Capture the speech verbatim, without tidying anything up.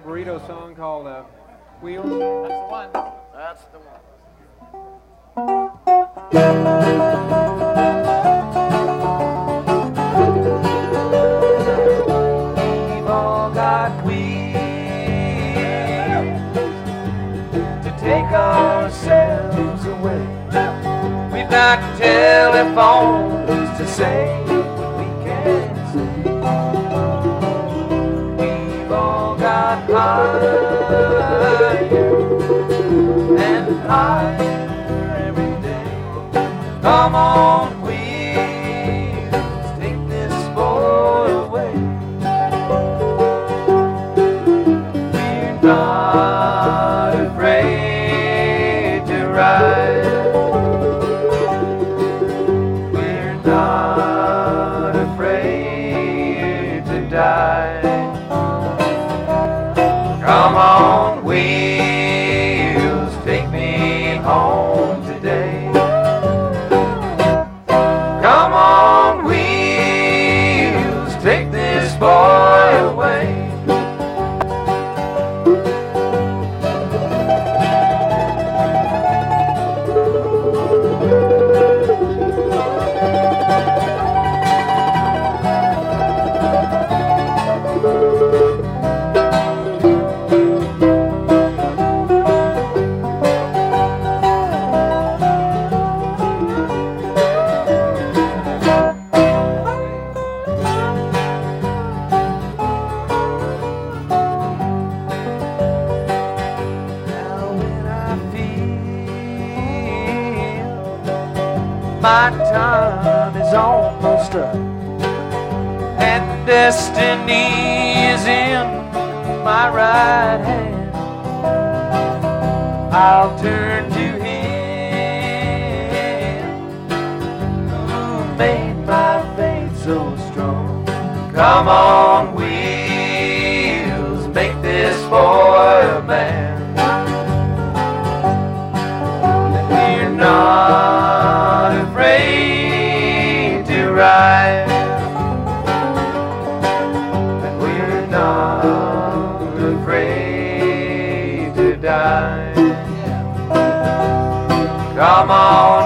burrito song called uh, Wheels. That's the one. That's the one. We've all got wheels to take ourselves away. We've got telephones to say what we can't say. We've all got higher and higher every day. Come on, wheels, take this boy away. We're not afraid to ride. We're not afraid to die. Come on, wheels, take me home today. Come on, wheels, take this boy away. Now when I feel my time is almost up and destiny is in my right hand, I'll turn to Him who made my faith so strong. Come on, wheels, make this boy a man. And we're not afraid to ride. And we're not afraid to die. Come on,